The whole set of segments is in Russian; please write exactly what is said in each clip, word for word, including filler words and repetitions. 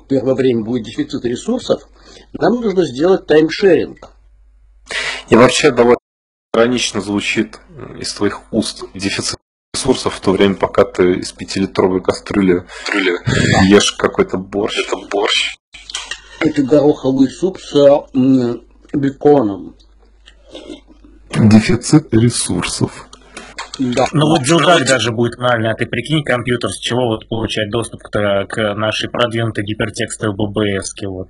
в первое время будет дефицит ресурсов, нам нужно сделать таймшеринг. И вообще довольно иронично звучит из твоих уст дефицит ресурсов в то время, пока ты из пятилитровой кастрюли ешь какой-то борщ. Это борщ. Это гороховый суп с м, беконом. Дефицит ресурсов. Да. Ну вот Дилдак даже будет канальный, а ты прикинь, компьютер с чего вот получать доступ к, к нашей продвинутой гипертекстовой бэ бэ эске, вот.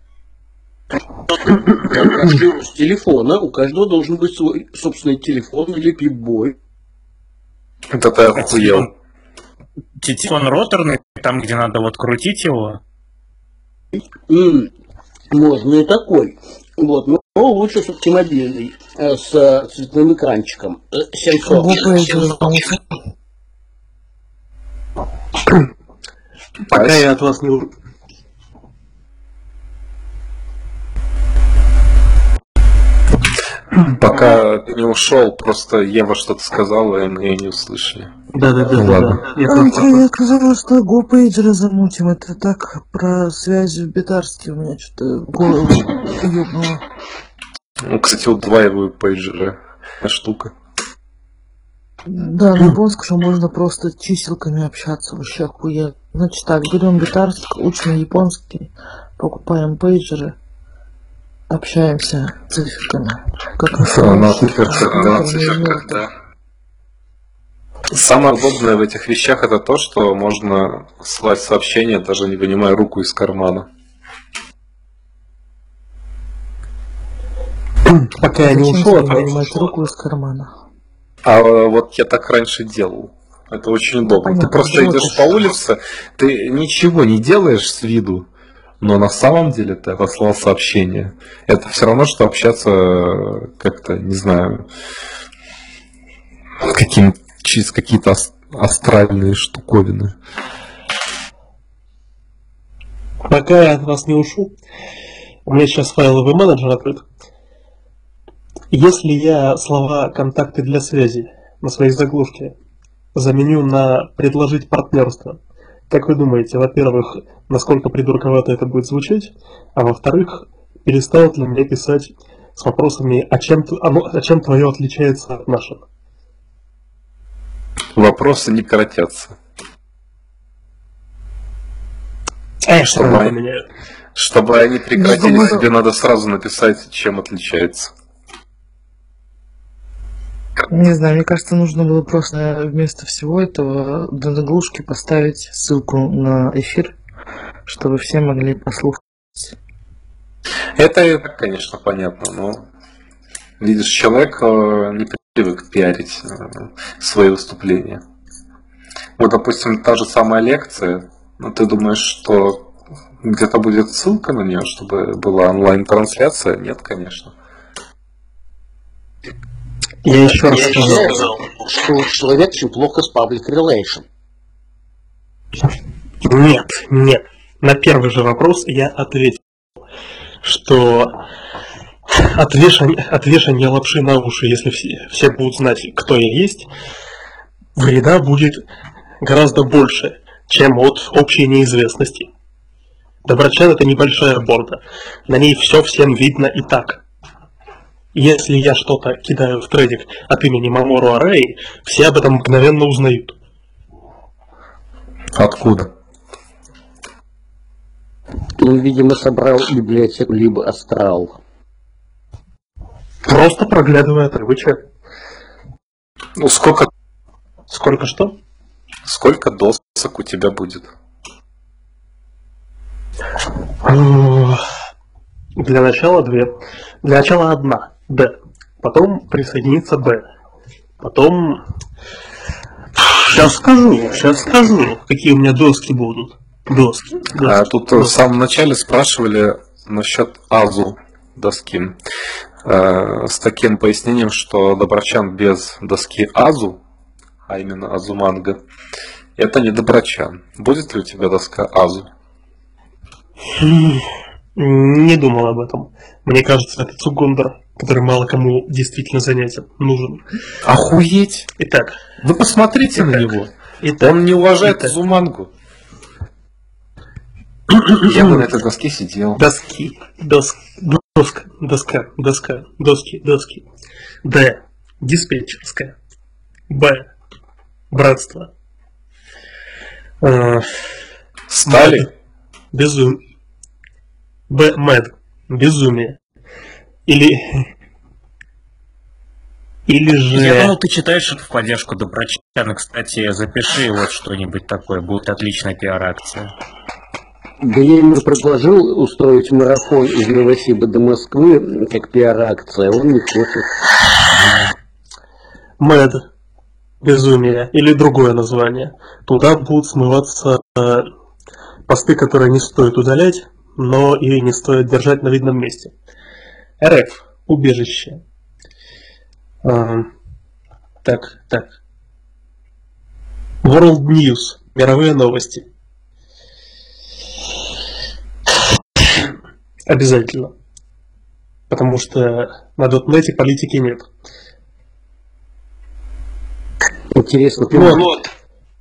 С телефона, у каждого должен быть свой собственный телефон или пип-бой. Это ты охуел. Телефон роторный, там где надо вот крутить его. М, Можно и такой. Вот, но лучше все-таки мобильный, э, с э, цветным экранчиком. Э, семьсот. Пока я от вас не... у- Пока ты не ушел, просто Ева что-то сказала, и мы ее не услышали. Да-да-да. Ну, ладно. Я А, просто- я сказала, что GoPager замутим. Это так про связь в Битарске. У меня что-то голову ёбнуло. Ну, кстати, удваиваю пейджеры. Штука. Да, на японском что можно просто чиселками общаться. Вообще охуенно. Значит так, берем Битарск, учим японский, покупаем пейджеры, общаемся циферками. Как Всё, на циферках, да, циферках, да. Самое удобное в этих вещах это то, что можно слать сообщения, даже не вынимая руку из кармана. Пока я не Зачем ушел, тебе от вас- вынимать руку из кармана? А вот я так раньше делал. Это очень удобно. Понятно, Ты просто вот идешь это по улице, ты ничего не делаешь с виду, но на самом деле ты послал сообщение. Это все равно, что общаться как-то, не знаю, каким, через какие-то ас- астральные штуковины. Пока я от вас не ушел, у меня сейчас файловый менеджер открыт. Если я слова «контакты для связи» на своей заглушке заменю на «предложить партнерство», как вы думаете, во-первых, насколько придурковато это будет звучать, а во-вторых, перестанут ли мне писать с вопросами «а чем, т- оно- а чем твое отличается от нашего?» Вопросы не коротятся. Э, Чтобы что они- меняют? Чтобы они прекратили, думаю, тебе надо сразу написать, чем отличается. Не знаю, мне кажется, нужно было просто вместо всего этого на заглушке поставить ссылку на эфир, чтобы все могли послушать. Это и так, конечно, понятно, но видишь, человек э, не привык пиарить э, свои выступления. Вот, допустим, та же самая лекция, но ты думаешь, что где-то будет ссылка на нее, чтобы была онлайн-трансляция? Нет, конечно. Я еще раз Я сказал. считаю, что человек очень плохо с public relation. Нет, нет. На первый же вопрос я ответил, что от вешания, от вешания лапши на уши, если все, все будут знать, кто я есть, вреда будет гораздо больше, чем от общей неизвестности. Доброчан — это небольшая борда. На ней все всем видно и так. Если я что-то кидаю в трейдик от имени Мамору Арэй, все об этом мгновенно узнают. Откуда? Он, видимо, собрал библиотеку либо астрал. Просто проглядывая отрывочек. Ну, сколько, Сколько что? сколько досок у тебя будет? Для начала две. Для начала одна. Б. Потом присоединится Б. Потом... Сейчас скажу, сейчас скажу, какие у меня доски будут. Доски. А доски. тут в самом начале спрашивали насчет Азу доски. Э, с таким пояснением, что Доброчан без доски Азу, а именно Азуманга, это не Доброчан. Будет ли у тебя доска Азу? Не думал об этом. Мне кажется, это Цугундер, который мало кому действительно занятен, нужен. Охуеть! Итак, Вы посмотрите на него. итак, Он не уважает итак. Азумангу. Я бы на этой доске сидел. Доски. Дос, доска. Доска. Доска. Доски. Доски. Д. Диспетчерская. Б. Братство. Э, Стали? Мэд. Безумие. Б. Мэд. Безумие. Или... Или же... Я думал, ты читаешь это в поддержку Доброчана. Кстати, запиши вот что-нибудь такое. Будет отличная пиар-акция. Да я ему предложил устроить марафон из Новосиба до Москвы, как пиар-акция, он не хочет. Мэд. Безумие. Или другое название. Туда будут смываться э, посты, которые не стоит удалять, но и не стоит держать на видном месте. эр эф. Убежище. А, так, так. World News. Мировые новости. Обязательно. Потому что на дотнете политики нет. Интересно, ты Вот, вот.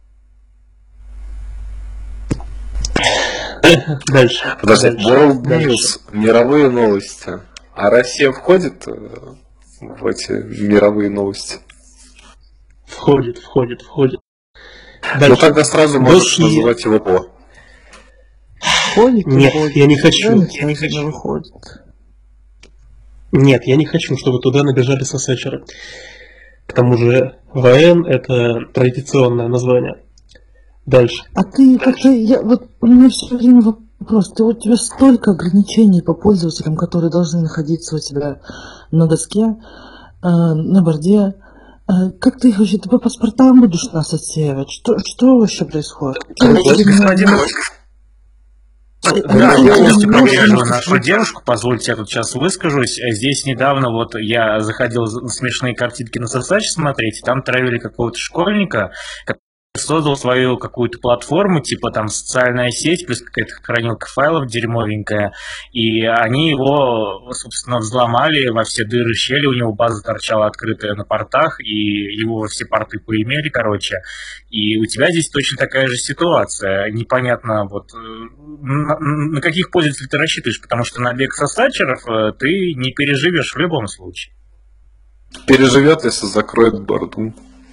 Дальше. Подожди, Дальше. World Дальше. News, мировые новости. А Россия входит э, в эти мировые новости? Входит, входит, входит. Ну Дальше. тогда сразу можешь Доски. называть его О. Ходит, Нет, ходит. я не хочу. Да, Я не никто хочу. выходит. Нет, я не хочу, чтобы туда набежали сосачеры. К тому же ВН это традиционное название. Дальше. А ты как-то, я, вот у меня все время вопрос, ты, вот у тебя столько ограничений по пользователям, которые должны находиться у тебя на доске, э, на борде, э, как ты их вообще, ты по паспортам будешь нас отсеивать? Что, что вообще происходит? Господин Э, Да, э, я э, полностью э, поддерживаю э, нашу девушку. Позвольте, я тут сейчас выскажусь. Здесь недавно вот я заходил на смешные картинки на Сосач смотреть, и там травили какого-то школьника, который создал свою какую-то платформу, типа там социальная сеть, плюс какая-то хранилка файлов дерьмовенькая, и они его, собственно, взломали во все дыры, щели, у него база торчала открытая на портах, и его во все порты поимели, короче. И у тебя здесь точно такая же ситуация. Непонятно, вот на, на каких пользователей ты рассчитываешь, потому что набег сосачеров ты не переживешь в любом случае. Переживет, если закроет борду.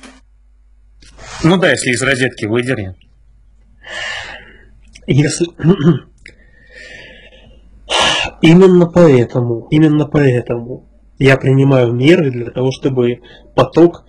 Ну да, если из розетки выдернет. Если... Именно поэтому, именно поэтому я принимаю меры для того, чтобы поток,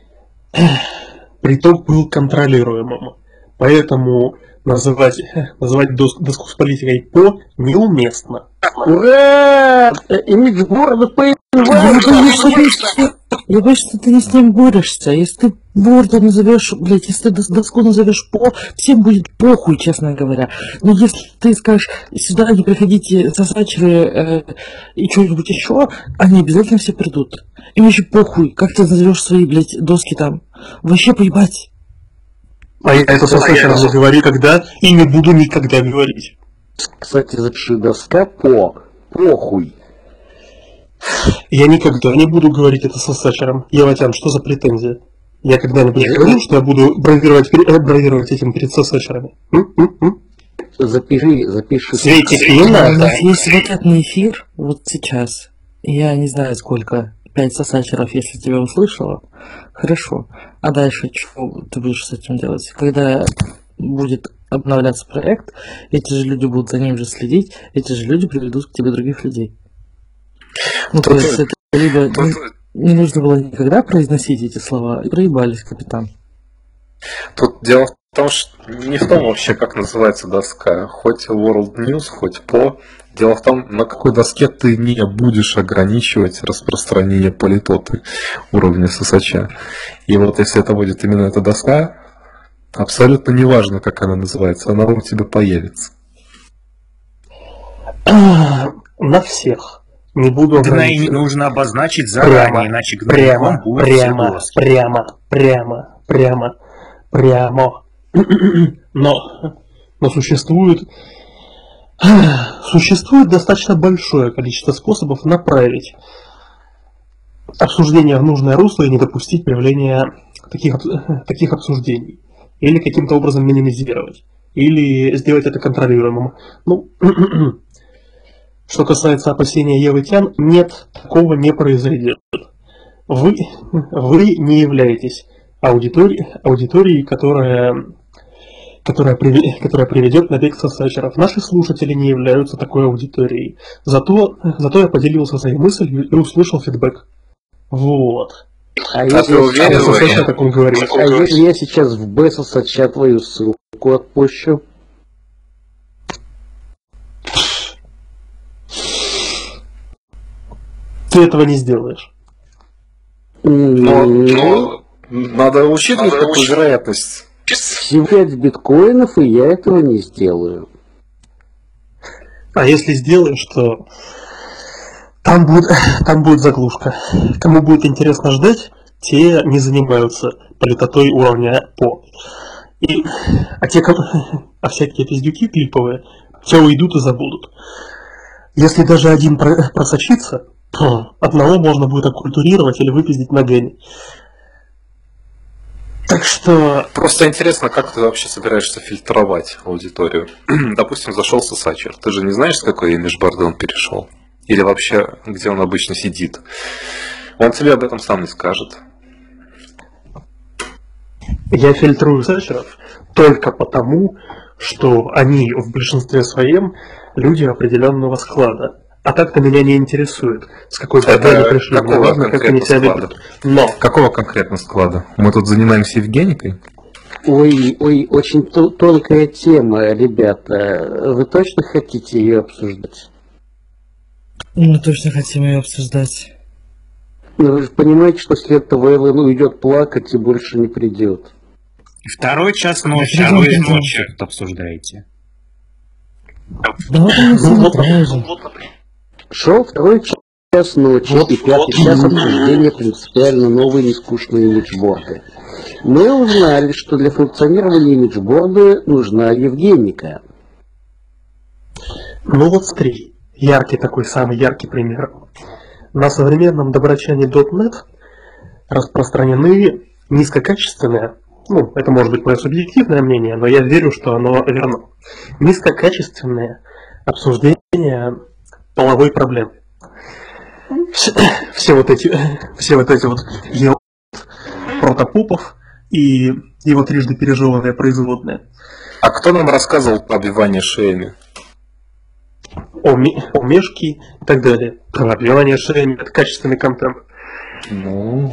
приток был контролируемым. Поэтому называть, называть доску, доску с политикой по неуместно. Ура! Имидж города Я боюсь, что- я боюсь, что ты не с ним борешься. Если ты борда назовешь, блядь, если ты дос- доску назовешь по, всем будет похуй, честно говоря. Но если ты скажешь, сюда не приходите сосачеры э, и что-нибудь еще, они обязательно все придут. Им вообще похуй, как ты назовешь свои, блядь, доски там. Вообще поебать. А я это со сахаром не говорю когда и не буду никогда говорить. Кстати, запиши доска по. Похуй. Я никогда не буду говорить это со сахаром. Еватян, что за претензия? Я когда-нибудь говорил, что я буду бравировать, пере- э, бравировать этим перед сосачерами? Запиши, запиши. Светик, не У надо. нас есть закатный эфир вот сейчас. Я не знаю сколько. Пять сосачеров, если тебя услышала. Хорошо. А дальше что ты будешь с этим делать? Когда будет обновляться проект, эти же люди будут за ним же следить, эти же люди приведут к тебе других людей. Ну, то есть это либо не, не нужно было никогда произносить эти слова, и проебались, капитан. Тут дело в том, что не в том вообще, как называется доска. Хоть World News, хоть по. Дело в том, на какой доске ты не будешь ограничивать распространение политоты уровня сосача. И вот если это будет именно эта доска, абсолютно неважно, как она называется, она у тебя появится. На всех. Не буду Гной ограничивать. нужно обозначить заранее, Прямо, иначе прямо, гнойником будут все прямо, доски. прямо, прямо, прямо, прямо. Но, но существует, существует достаточно большое количество способов направить обсуждение в нужное русло и не допустить появления таких, обс- таких обсуждений. Или каким-то образом минимизировать. или сделать это контролируемым. Ну, что касается опасения Евы Тян, нет, такого не произойдет. Вы, вы не являетесь аудиторией, аудиторией которая, которая, приведет, которая приведет на бегство сачеров. Наши слушатели не являются такой аудиторией. Зато, зато я поделился своей мыслью и услышал фидбэк. Вот. А, А если, ты уверен, а, что если- так он говорит. а если я сейчас в Бесосача твою ссылку отпущу? Ты этого не сделаешь. Но, Ну, но надо учитывать Надо такую учитывать. вероятность. всего пять биткоинов, и я этого не сделаю. А если сделаешь, то там будет, там будет заглушка. Кому будет интересно ждать, те не занимаются политотой уровня по. И, а те, кому- а всякие пиздюки клиповые, все уйдут и забудут. Если даже один про- просочится, то одного можно будет оккультурировать или выпиздить на гене. Так что Просто интересно, как ты вообще собираешься фильтровать аудиторию. Допустим, зашел Сосачер. Ты же не знаешь, с какой имидж-борды он перешел? Или вообще, где он обычно сидит? Он тебе об этом сам не скажет. я фильтрую сачеров только потому, что они в большинстве своем люди определенного склада. А так-то меня не интересует, с какой Это борьбой они пришли. Мне какого важно, как они себя конкретно ведут. Но Какого конкретно склада? Мы тут занимаемся Евгеникой? Ой, ой, очень тон- тонкая тема, ребята. Вы точно хотите ее обсуждать? Мы точно хотим ее обсуждать. Ну, вы же понимаете, что после этого Эллен уйдет плакать и больше не придет. Второй час ночи, а Придём, вы придём. ночью это обсуждаете. Да вот он Ну, сидит вот- тоже. Шел второй час ночи Вот, и пятый час обсуждения принципиально новые нескучные имиджборды. Мы узнали, что для функционирования имиджборда нужна Евгеника. Ну вот смотри, яркий такой, самый яркий пример. На современном доброчане точка нет распространены низкокачественные, ну, это может быть мое субъективное мнение, но я верю, что оно верно, низкокачественные обсуждения половой проблемы. Все, все вот эти, все вот эти вот ел протопопов и его трижды пережеванные производные. А кто нам рассказывал про обвивание шеями? Оме- омешки и так далее. Пробивание шеями — это качественный контент. Ну...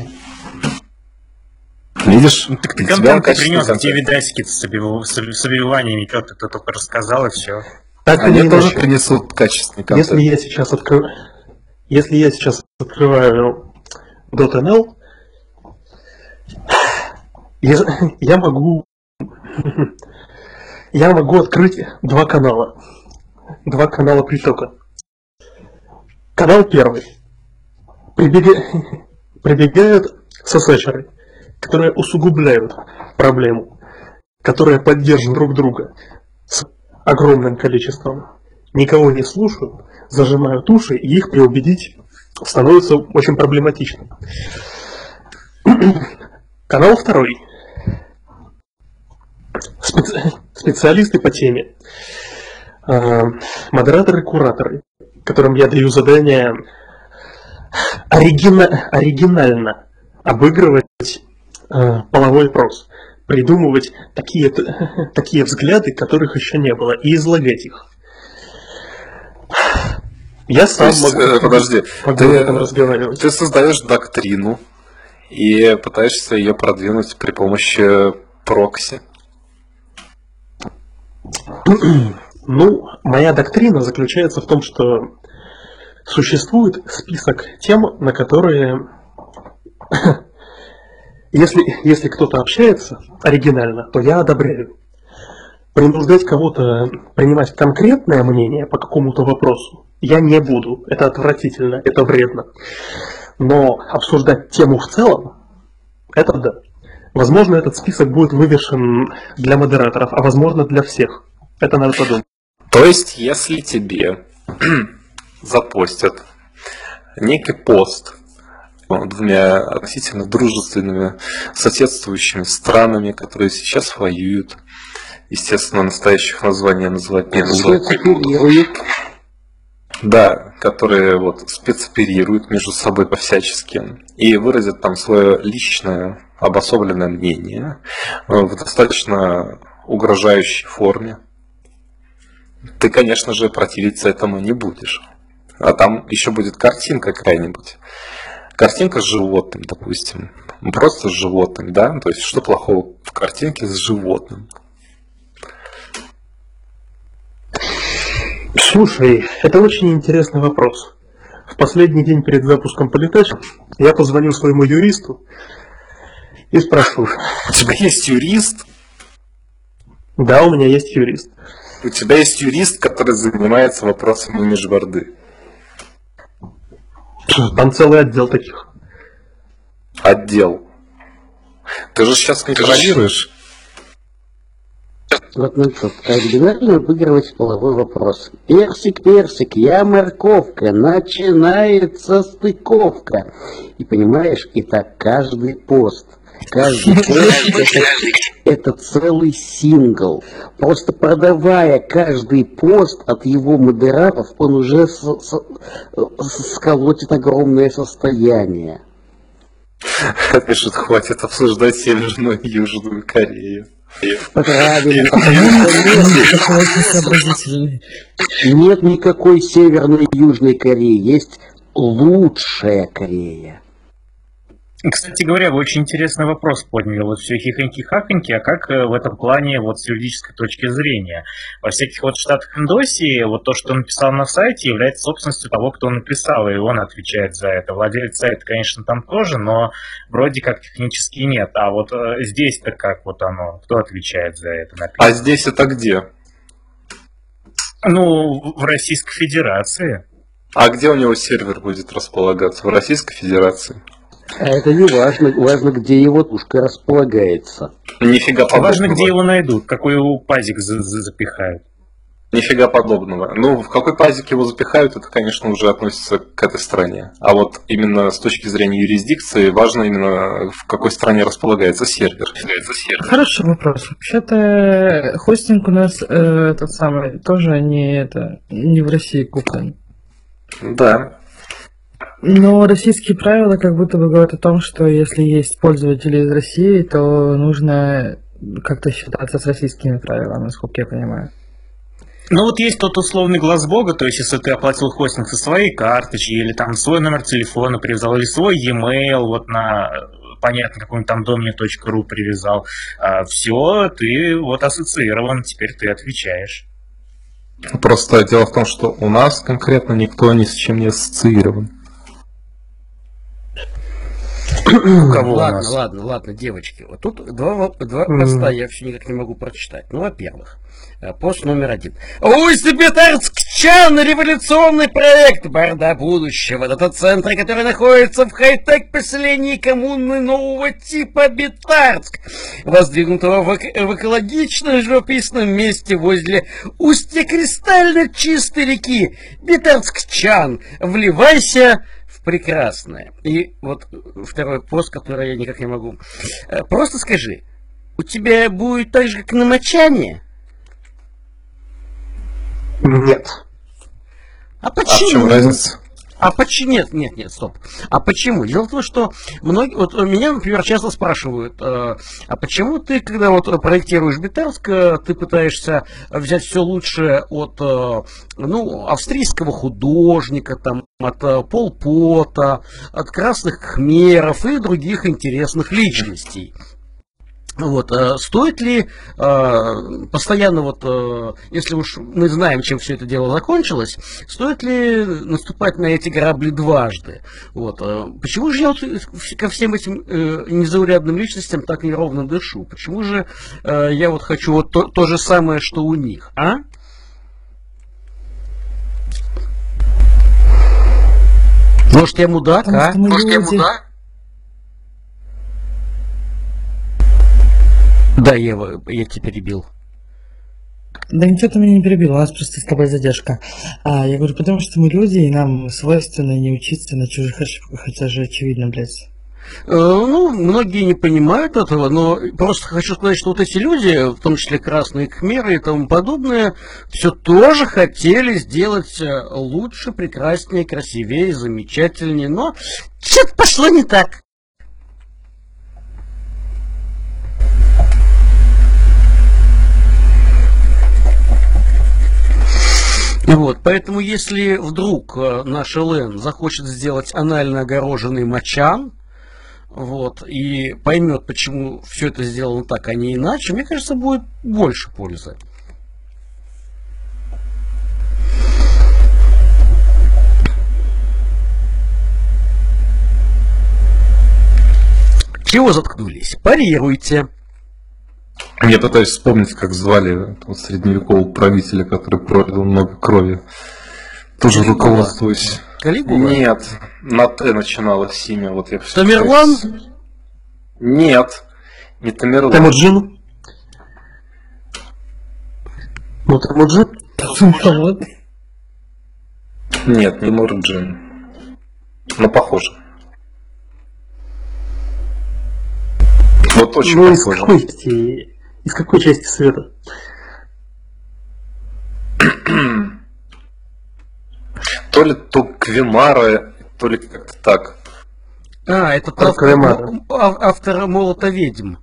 Видишь, Ну, так ты у тебя контент качественный принес, где контент. видасики с, обив- с обив- с обвиваниями, что ты только рассказал и все. Так или Они тоже иначе, принесут качественный контент. если я сейчас открываю, если я сейчас открываю .nl, я, я могу, я могу открыть два канала, два канала притока. Канал первый. Прибега- Прибегают сосачеры, которые усугубляют проблему, которые поддерживают друг друга с огромным количеством. Никого не слушают, зажимают уши, и их переубедить становится очень проблематично. Канал второй. Специ- Специалисты по теме. Э, Модераторы-кураторы, которым я даю задание оригина- оригинально обыгрывать э, половой опрос, придумывать такие, т- такие взгляды, которых еще не было, и излагать их. Я То сам есть, могу, э, подожди, могу ты- об этом разговаривать. Ты создаешь доктрину и пытаешься ее продвинуть при помощи прокси. Ну, моя доктрина заключается в том, что существует список тем, на которые, если, если кто-то общается оригинально, то я одобряю. Принуждать кого-то принимать конкретное мнение по какому-то вопросу я не буду. Это отвратительно, это вредно. Но обсуждать тему в целом, это да. Возможно, этот список будет вывешен для модераторов, а возможно для всех. Это надо подумать. То есть, если тебе запостят некий пост двумя относительно дружественными соседствующими странами, которые сейчас воюют, естественно, настоящих названий называть не буду. Спецоперируют. Да, которые вот спецоперируют между собой по-всячески и выразят там свое личное обособленное мнение в достаточно угрожающей форме. Ты, конечно же, противиться этому не будешь. А там еще будет картинка какая-нибудь. Картинка с животным, допустим. Просто с животным, да? То есть, что плохого в картинке с животным? Слушай, это очень интересный вопрос. В последний день перед запуском Политеч я позвоню своему юристу и спрошу. У тебя есть юрист? Да, у меня есть юрист. У тебя есть юрист, который занимается вопросами межборды. Там целый отдел таких. Отдел. Ты же сейчас контролируешь. Вот ну что, как бинарно выигрывать половой вопрос. Персик, персик, я морковка, начинается стыковка. И понимаешь, и так каждый пост. Каждый пост это, это целый сингл. Просто продавая каждый пост от его модераторов, он уже с, с, сколотит огромное состояние. Пишут, хватит обсуждать Северную и Южную Корею. Правильно. Сообразительный. Нет никакой Северной и Южной Кореи. Есть лучшая Корея. Кстати говоря, вы очень интересный вопрос подняли. Вот все хихоньки-хахоньки, а как э, в этом плане вот с юридической точки зрения? Во всяких вот штатах Индосии вот то, что он написал на сайте, является собственностью того, кто написал, и он отвечает за это. Владелец сайта, конечно, там тоже, но вроде как технически нет. А вот э, здесь-то как вот оно? Кто отвечает за это? Написано? А здесь это где? Ну, в Российской Федерации. А где у него сервер будет располагаться? В Российской Федерации? А это не важно. Важно, где его тушка располагается. Нифига подобного. Важно, где его найдут, какой его пазик за- за- запихают. Нифига подобного. Ну, в какой пазик его запихают, это, конечно, уже относится к этой стране. А вот именно с точки зрения юрисдикции, важно именно в какой стране располагается сервер. Хороший вопрос. Вообще-то хостинг у нас э, тот самый тоже не это не в России куплен. Да. Но российские правила как будто бы говорят о том, что если есть пользователи из России, то нужно как-то считаться с российскими правилами, насколько я понимаю. Ну вот есть тот условный глаз бога, то есть если ты оплатил хостинг со своей карточки, или там свой номер телефона привязал, или свой e-mail вот на, понятно, какой-нибудь там domain.ru привязал, а, все, ты вот ассоциирован, теперь ты отвечаешь. Просто дело в том, что у нас конкретно никто ни с чем не ассоциирован. У кого у Ладно, нас? ладно, ладно, девочки. Вот тут два, во- два поста я все никак не могу прочитать. Ну, во-первых, э, пост номер один. Усть-Петровск-Чан, революционный проект Борда будущего. Дата-центра, который находится в хай-тек поселении коммуны нового типа Битарск, воздвигнутого в, эк- в экологичном живописном месте возле устья кристально чистой реки Битарск-Чан. Вливайся в прекрасное. И вот второй пост, который я никак не могу. Э, Просто скажи, у тебя будет так же, как на Мочане? Нет. А А в почему? чем разница? А почему? Нет, нет, нет, стоп. А почему? Дело в том, что многие, вот меня, например, часто спрашивают, э, а почему ты, когда вот проектируешь Битарск, э, ты пытаешься взять все лучшее от, э, ну, австрийского художника, там, от э, Пол Пота, от красных khmerов и других интересных личностей. Вот, э, стоит ли э, постоянно вот, э, если уж мы знаем, чем все это дело закончилось, стоит ли наступать на эти грабли дважды? Вот, э, почему же я вот ко всем этим э, незаурядным личностям так неровно дышу? Почему же э, я вот хочу вот то, то же самое, что у них, а? Может, я мудак, Потому а? что мы Может, я люди. мудак? Да, Ева, я тебя перебил. Да ничего ты меня не перебил, у нас просто с тобой задержка. А, я говорю, потому что мы люди, и нам свойственно не учиться на чужих ошибках, хотя же очевидно, блядь. Э, Ну, многие не понимают этого, но просто хочу сказать, что вот эти люди, в том числе красные кхмеры и тому подобное, все тоже хотели сделать э, лучше, прекраснее, красивее, замечательнее, но что-то пошло не так. Вот, поэтому если вдруг э, наш ЛН захочет сделать анально огороженный мочан, вот, и поймет, почему все это сделано так, а не иначе, мне кажется, будет больше пользы. Чего заткнулись? Парируйте. Я пытаюсь вспомнить, как звали этого средневекового правителя, который пролил много крови. Тоже Калигула. руководствуюсь. Калигула? Нет, на Т начиналось имя. Вот я всё Тамерлан? пытаюсь- Нет, не Тамерлан. Темуджин? Ну, Темуджин? Нет, не Мурджин. Но похоже. Вот очень Ну, из похоже. какой части, из какой части света? То ли Туквимара, то ли как-то так. А, это Про автор, Калимара. ав- автор «Молота ведьм».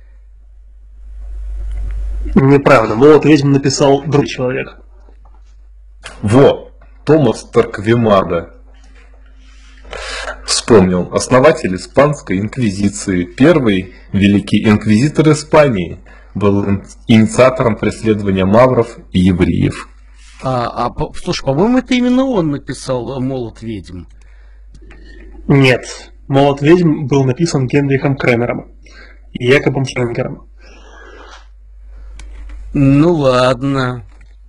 Неправда. Молот ведьм написал другой человек. Во, Томас Торквемада. Вспомнил. Основатель Испанской инквизиции. Первый великий инквизитор Испании. Был ин- инициатором преследования мавров и евреев. А, а по- слушай, по-моему, это именно он написал «Молот ведьм». Нет. Молот ведьм был написан Генрихом Кремером и Якобом Шренгером. Ну ладно.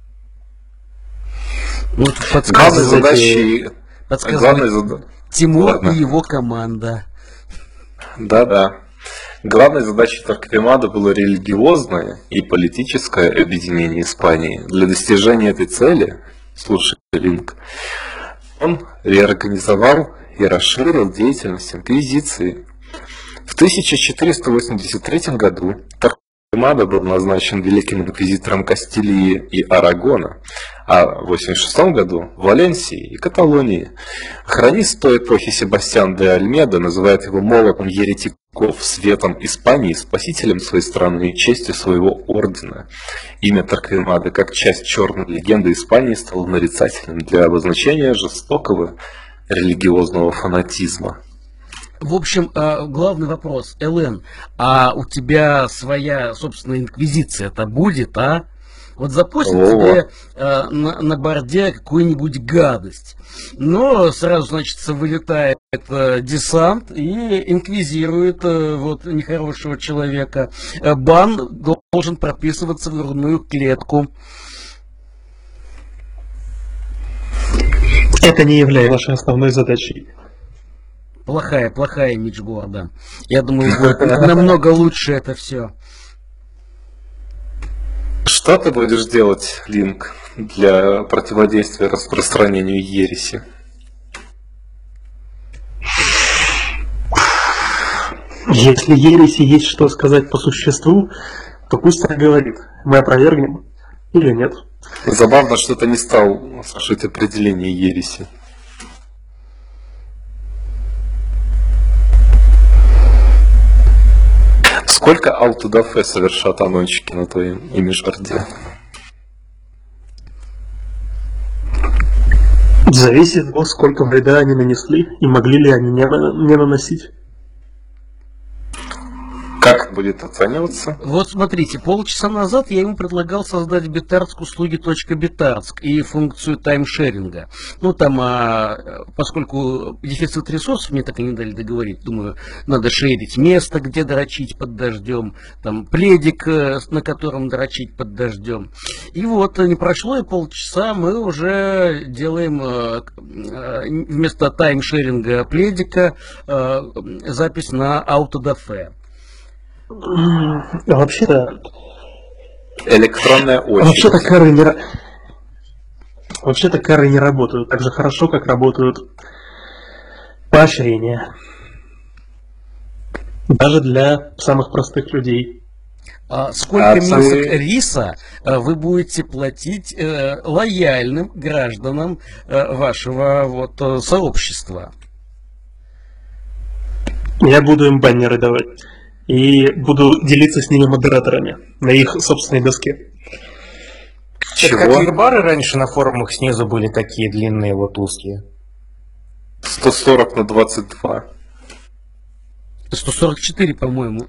Вот Главной подсказывает, задачей... подсказывает Главной зада- Тимур Ладно. и его команда. Да-да. Главной задачей Торквемада было религиозное и политическое объединение Испании. Для достижения этой цели, слушай, Линк, он реорганизовал и расширил деятельность инквизиции. В тысяча четыреста восемьдесят третьем году Торквемада был назначен великим инквизитором Кастилии и Арагона, а в восемьдесят шестом году Валенсии и Каталонии. Хронист той эпохи Себастьян де Альмеда называет его молотом еретиков, светом Испании, спасителем своей страны и честью своего ордена. Имя Торквемады как часть черной легенды Испании стало нарицательным для обозначения жестокого религиозного фанатизма. В общем, а, главный вопрос, ЛН, а у тебя своя собственная инквизиция-то будет, а? Вот запустят О. тебе а, на, на борде какую-нибудь гадость. Но сразу, значит, вылетает а, десант и инквизирует а, вот нехорошего человека. А, бан должен прописываться в грудную клетку. Это не является нашей основной задачей. Плохая, плохая имидж города. Я думаю, будет намного лучше это все. Что ты будешь делать, Линк, для противодействия распространению ереси? Если ереси есть что сказать по существу, то пусть она говорит. Мы опровергнем или нет. Забавно, что ты не стал слушать определение ереси. Сколько аутодафе совершат анончики на твоем имидж-борде? Зависит от того, сколько вреда они нанесли и могли ли они не, на- не наносить. Как будет оцениваться? Вот смотрите, полчаса назад я ему предлагал создать битарск услуги .битарск и функцию таймшеринга. Ну там, а, поскольку дефицит ресурсов мне так и не дали договорить, думаю, надо шерить место, где дрочить под дождем, там пледик, э, на котором дрочить под дождем. И вот не прошло и полчаса, мы уже делаем э, э, вместо таймшеринга пледика э, запись на аутодафе. М, а Вообще-то, Электронная очередь. вообще-то кары не ра- вообще-то кары не работают так же хорошо, как работают поощрения. Даже для самых простых людей. А сколько А мисок цены- риса э, вы будете платить э, лояльным гражданам э, вашего вот э, сообщества? Я буду им баннеры давать. И буду делиться с ними модераторами на их собственной доске. Это как Чего? вебары раньше на форумах снизу были такие длинные, вот узкие. сто сорок на двадцать два. сто сорок четыре, по-моему.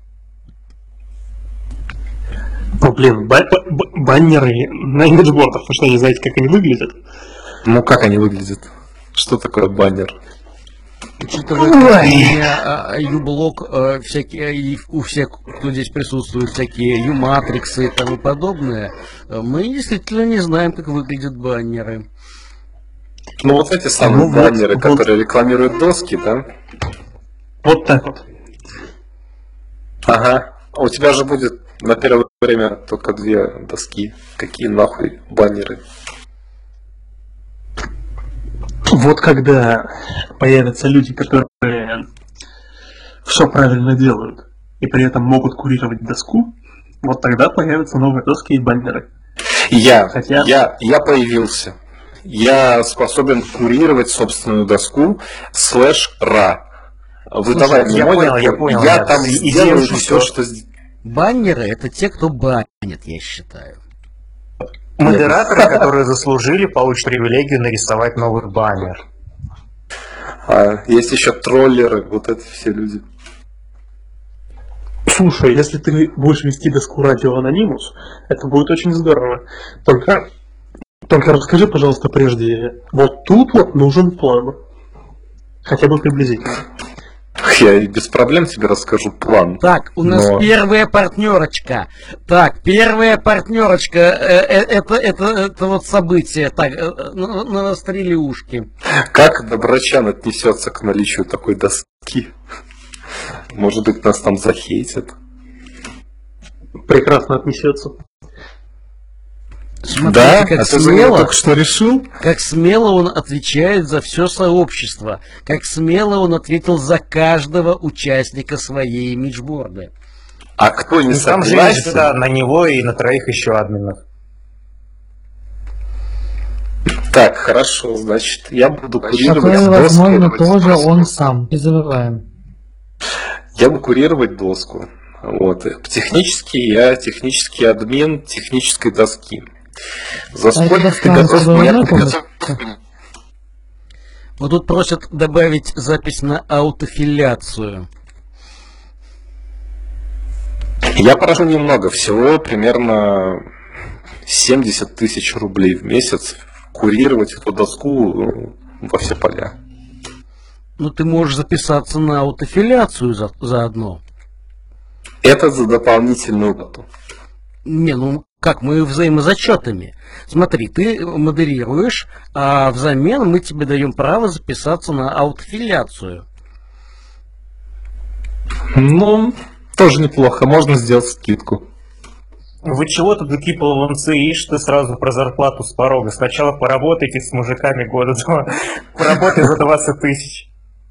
Ну, блин, ба- ба- ба- баннеры на имиджбордах. Вы что, не знаете, как они выглядят? Ну как они выглядят? Что такое баннер? Учитывая, что у меня а, Uблок, э, всякие, и у всех, кто здесь присутствует, всякие Юматриксы и тому подобное, э, мы действительно не знаем, как выглядят баннеры. Ну вот эти самые Ну, вот, баннеры, вот. которые рекламируют доски, да? Вот так вот. Ага. А у тебя же будет на первое время только две доски. Какие нахуй баннеры? Вот когда появятся люди, которые все правильно делают и при этом могут курировать доску, вот тогда появятся новые доски и баннеры. Я, Хотя- я, я появился. Я способен курировать собственную доску слэш ра. Выдавай мне я монику, понял, я понял, я да. там Идея сделаю очень все, хорошая. что... с- Баннеры — это те, кто банит, я считаю. Модераторы, которые заслужили, получат привилегию нарисовать новый баннер. А, есть еще троллеры, вот это все люди. Слушай, если ты будешь вести доску радио Анонимус, это будет очень здорово. Только, только расскажи, пожалуйста, прежде, вот тут вот нужен план. Хотя бы приблизительно. Я и без проблем тебе расскажу план. Так, у нас Но- первая партнерочка. Так, первая партнерочка. э, э, Это, это, это вот событие. Так, э, на- навострили ушки. Как Доброчан отнесется к наличию такой доски? Может быть, нас там захейтят. Прекрасно отнесется. Смотрите, как а ты за него смело, только что решил? как смело он отвечает за все сообщество. Как смело он ответил за каждого участника своей имиджборды. А кто не Ну, там же согласен? есть, да, на него и на троих еще админов. Так, хорошо, значит, я буду курировать Такое, доску. возможно, тоже он сам. Не забываем. Я буду курировать доску. Вот. Технически я технический админ технической доски. За А сколько это ты доска готов на меня твоем приготовить? Вот тут просят добавить запись на аутофиляцию. Я прошу немного, всего примерно семьдесят тысяч рублей в месяц курировать эту доску во все поля. Ну, ты можешь записаться на аутофиляцию за, заодно. Это за дополнительную плату. Не, ну как, мы взаимозачетами. Смотри, ты модерируешь, а взамен мы тебе даем право записаться на аутофиляцию. Ну, тоже неплохо, можно сделать скидку. Вы чего тут такие полованцы, ишь ты сразу про зарплату с порога. Сначала поработайте с мужиками года два, поработай за двадцать тысяч.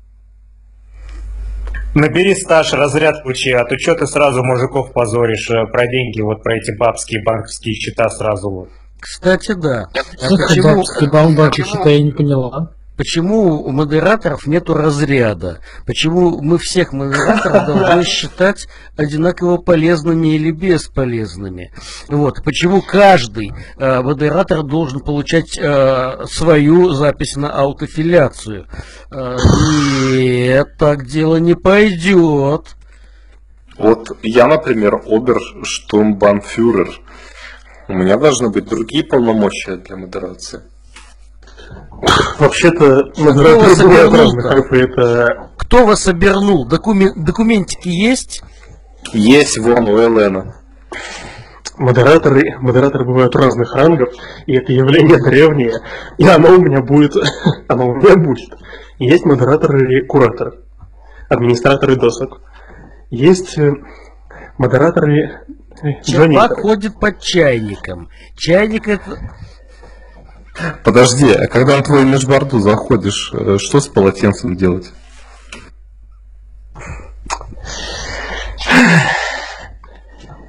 Набери стаж, разряд ключи, а то что ты сразу мужиков позоришь э, про деньги, вот про эти бабские банковские счета сразу вот. Кстати, да. А Что ты почему, бабский балбак, что-то я не поняла. почему у модераторов нету разряда? Почему мы всех модераторов должны считать одинаково полезными или бесполезными? Вот. Почему каждый э, модератор должен получать э, свою запись на аутофиляцию? Э, нет, так дело не пойдет. Вот я, например, оберштурмбанфюрер. У меня должны быть другие полномочия для модерации. Вообще-то, Какого модераторы бывают собернул-то? разных, как бы это... Кто вас обернул? Докумен- документики есть? Есть вон у Элена. Модераторы, модераторы бывают разных рангов, и это явление древнее, и оно у меня будет, оно у меня будет. Есть модераторы-кураторы, администраторы досок, есть э, модераторы э, Чувак джониторы. ходит под чайником. Чайник это... Подожди, а когда на твою межборду заходишь, э, что с полотенцем делать?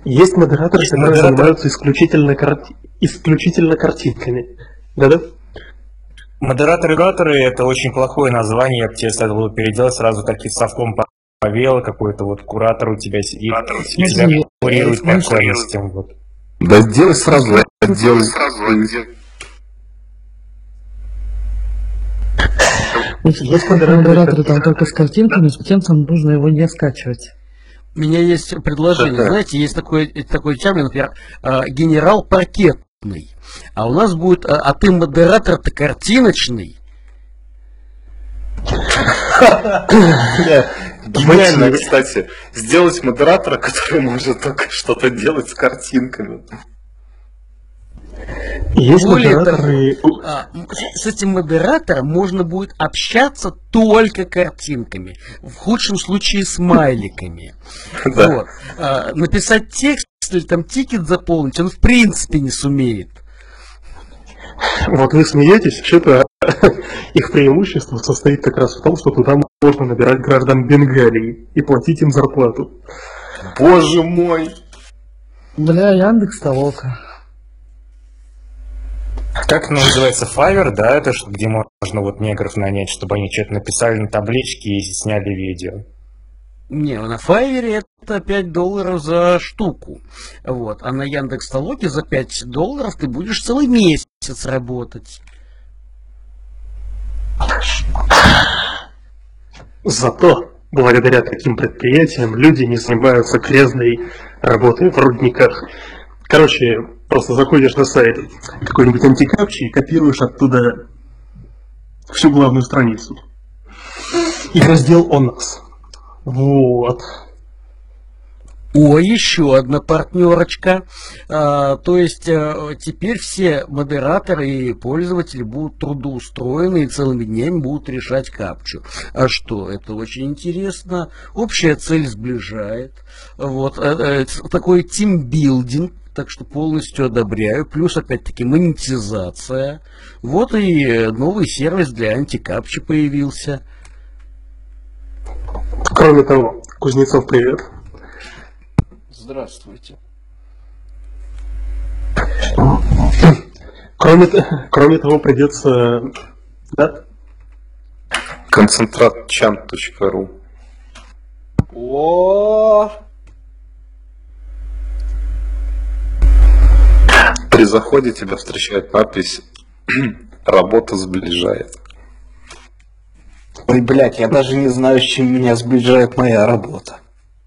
Есть модераторы, Есть которые модераторы. занимаются исключительно, карти- исключительно картинками. Да-да? Модераторы-гаторы — это очень плохое название, я бы тебе советовал переделать сразу, как и совком повел, какой-то вот куратор у тебя сидит, и тебя Нет, курирует по нет. ценностям. Вот. Да сделай сразу отдел. Если Есть такой модераторы, модераторы там которые- только с картинками, с птенцем нужно его не скачивать. У меня есть предложение. Да-да. Знаете, есть такой, такой термин, например, э, генерал паркетный. А у нас будет, э, а ты модератор-то картиночный. Бля, Гениально, кстати, сделать модератора, который может только что-то делать с картинками. Есть Более модераторы... А, м, с с этим модератором можно будет общаться только картинками. В худшем случае смайликами. Да. Вот. А, написать текст или там тикет заполнить он в принципе не сумеет. Вот вы смеетесь, что-то их преимущество состоит как раз в том, что туда можно набирать граждан Бенгалии и платить им зарплату. Боже мой! Бля, Яндекс толока. Как оно называется, Fiverr, да, это что, где можно вот негров нанять, чтобы они что-то написали на табличке и сняли видео. Не, на Файвере это пять долларов за штуку. Вот. А на Яндекс.Толоке за пять долларов ты будешь целый месяц работать. Зато, благодаря таким предприятиям, люди не занимаются грязной работой в рудниках. Короче, просто заходишь на сайт какой-нибудь антикапчи и копируешь оттуда всю главную страницу. И раздел «О нас». Вот. О, еще одна партнерочка. А, то есть а, теперь все модераторы и пользователи будут трудоустроены и целыми днями будут решать капчу. А что? Это очень интересно. Общая цель сближает. Вот. А, а, такой тимбилдинг. Так что полностью одобряю. Плюс, опять-таки, монетизация. Вот и новый сервис для антикапчи появился. Кроме того, Кузнецов, привет. Здравствуйте. Кроме, кроме того, придется... Да? концентратчан точка ру. О, При заходе тебя встречает надпись «Работа сближает». Ой, блядь, я даже не знаю, с чем меня сближает моя работа.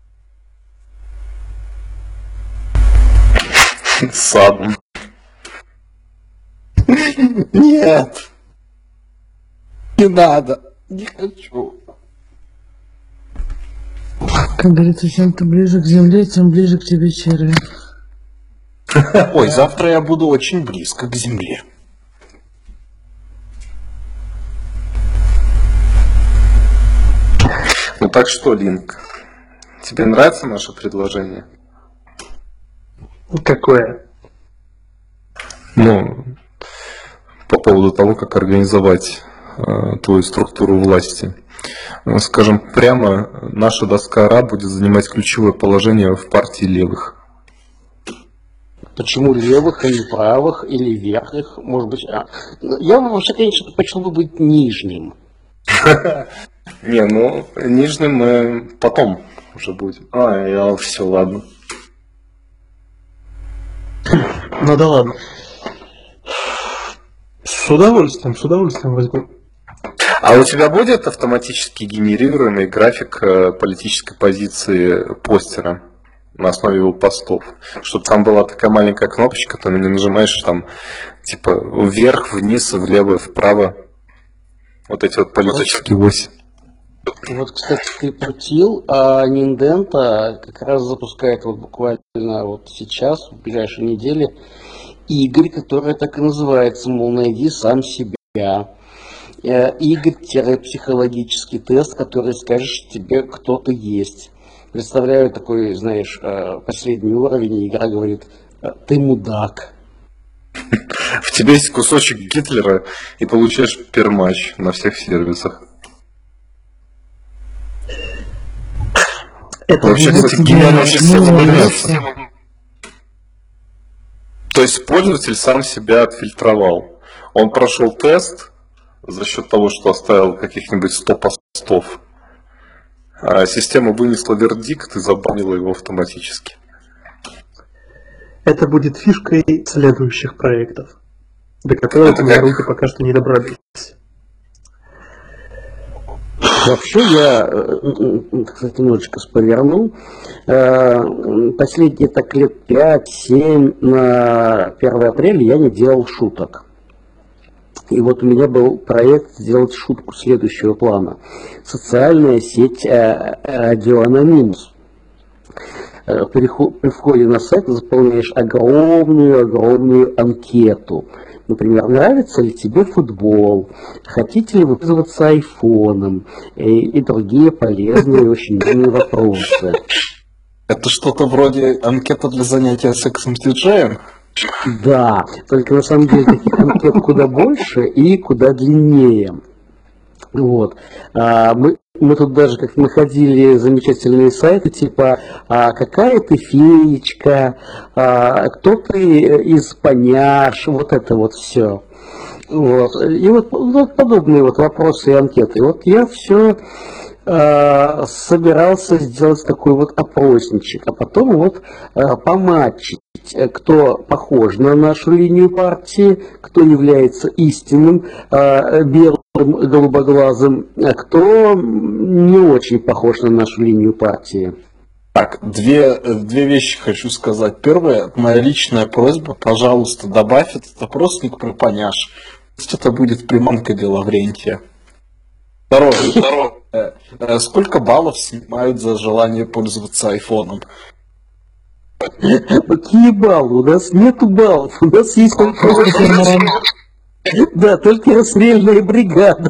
С садом. Нет. Не надо. Не хочу. Как говорится, чем ты ближе к земле, тем ближе к тебе черви. Ой, завтра я буду очень близко к земле. Ну так что, Линк, тебе нравится наше предложение? Какое? Ну, по поводу того, как организовать э, твою структуру власти. Ну, скажем прямо, наша доска РА будет занимать ключевое положение в партии левых. Почему левых или правых, или верхних, может быть... А, я бы вообще, конечно, предпочел бы быть нижним. Не, ну, нижним мы потом уже будем. А, я, все, ладно. Ну да ладно. С удовольствием, с удовольствием возьму. А у тебя будет автоматически генерируемый график э, политической позиции постера на основе его постов? Чтобы там была такая маленькая кнопочка, ты на нее нажимаешь там, типа, вверх, вниз, влево, вправо. Вот эти вот политические оси. Вот, кстати, ты крутил, а Nintendo как раз запускает вот буквально вот сейчас, в ближайшей неделе, игры, которая так и называется, мол, найди сам себя. Э, Игры-психологический тест, который скажет тебе, кто ты есть. Представляю такой, знаешь, э, последний уровень, и игра говорит, э, ты мудак. В тебе есть кусочек Гитлера и получаешь пермач на всех сервисах. Это Вообще, будет кстати, гениально. гениально сейчас Ну, всем ну, понравится. То есть пользователь сам себя отфильтровал. Он прошел тест за счет того, что оставил каких-нибудь сто постов. А система вынесла вердикт и забанила его автоматически. Это будет фишкой следующих проектов, до которых мои руки пока что не добрались. Вообще я, кстати, немножечко сповернул. Последние так лет пять-семь на первое апреля я не делал шуток. И вот у меня был проект сделать шутку следующего плана. Социальная сеть Радио Анонимус. При входе на сайт заполняешь огромную-огромную анкету. Например, нравится ли тебе футбол, хотите ли вы пользоваться айфоном и, и другие полезные очень длинные вопросы. Это что-то вроде анкета для занятия сексом с диджеем? Да, только на самом деле таких анкет куда больше и куда длиннее. Вот. А, мы, мы тут даже как находили замечательные сайты, типа а, какая ты феечка, а, кто ты из поняш, вот это вот все. Вот. И вот, вот подобные вот вопросы и анкеты. Вот я все а, собирался сделать такой вот опросничек, а потом вот а, поматчить, кто похож на нашу линию партии, кто является истинным а, белым голубоглазым, а кто не очень похож на нашу линию партии. Так, две, две вещи хочу сказать. Первое, моя личная просьба, пожалуйста, добавь этот опросник про поняш. Пусть это будет приманка для Лаврентия. Второе, второе. Сколько баллов снимают за желание пользоваться айфоном? Какие баллы? У нас нету баллов. У нас есть только... Да, только расстрельная бригада.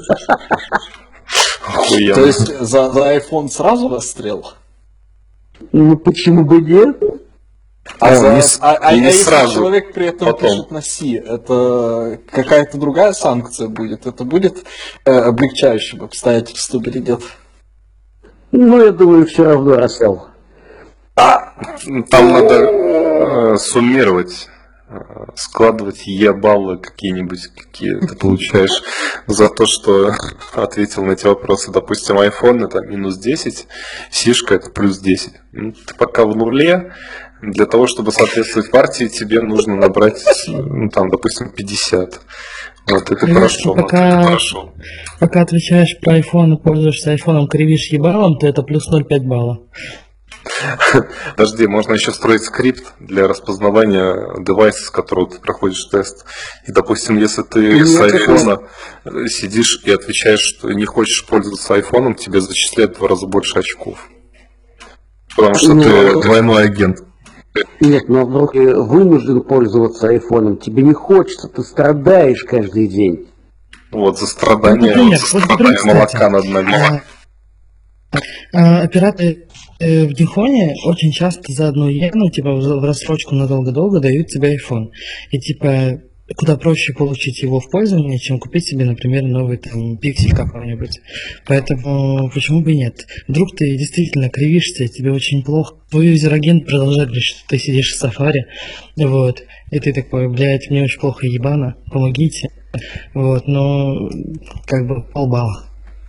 То есть за, за iPhone сразу расстрел? Ну почему бы нет? А, О, за, не, а, а, не а если сразу, человек при этом потом. пишет на Си, это какая-то другая санкция будет? Это будет э, облегчающим обстоятельством или нет? Ну, я думаю, все равно расстрел. Там надо э, суммировать, э, складывать Е-баллы какие-нибудь, какие ты получаешь за то, что ответил на эти вопросы. Допустим, iPhone это минус десять, сишка это плюс десять. Ну, ты пока в нуле. Для того, чтобы соответствовать партии, тебе нужно набрать, ну, там, допустим, пятьдесят. Вот, и ты прошел. Пока, вот, ты прошел. пока отвечаешь про iPhone и пользуешься айфоном, кривишь ебалом, то это плюс ноль целых пять балла. Подожди, можно еще строить скрипт для распознавания девайса, с которого ты проходишь тест. И, допустим, если ты с айфона сидишь и отвечаешь, что не хочешь пользоваться айфоном, тебе зачисляют в два раза больше очков. Потому что Ну, ты двойной агент. Нет, но вдруг ты вынужден пользоваться айфоном, тебе не хочется, ты страдаешь каждый день. Вот за страдания, Ну, вот за вот, страдания кстати, молока над нами. А, а, Операторы э, в Дихоне очень часто за одну иену, типа в в рассрочку надолго-долго дают тебе iPhone. И типа куда проще получить его в пользование, чем купить себе, например, новый там пиксель какой-нибудь. Поэтому почему бы и нет? Вдруг ты действительно кривишься, и тебе очень плохо. Твой юзер-агент продолжает говорить, что ты сидишь в Safari, вот, и ты такой, блядь, мне очень плохо, ебано, помогите. Вот, но как бы полбалла.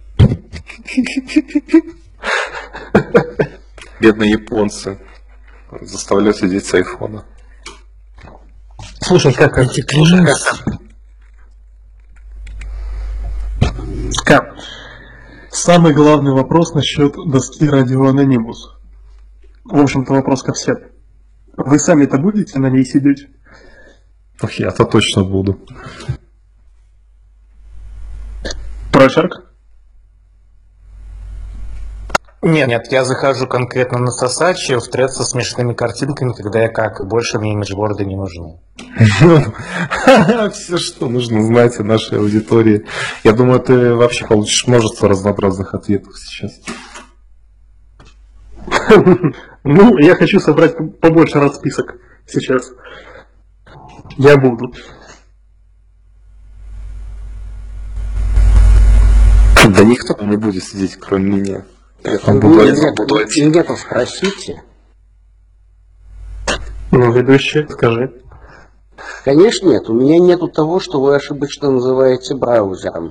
Бедные японцы заставляют сидеть с айфона. Слушай, как, Я тебе клянусь. как? Самый главный вопрос насчет доски Радио Анонимус. В общем-то, вопрос ко всем. Вы сами-то будете на ней сидеть? Ох, я-то точно буду. Прочерк? Нет, нет, я захожу конкретно на Сосачи, в тред со смешными картинками, когда я как, больше мне имиджборды не нужны. Все, что нужно знать о нашей аудитории. Я думаю, ты вообще получишь множество разнообразных ответов сейчас. Ну, я хочу собрать побольше раз список сейчас. Я буду. Да никто там не будет сидеть, кроме меня. Я там буду Нет, один, буду один. Нет, спросите. Ну, ведущий, скажи. Конечно нет, у меня нету того, что вы ошибочно называете браузером.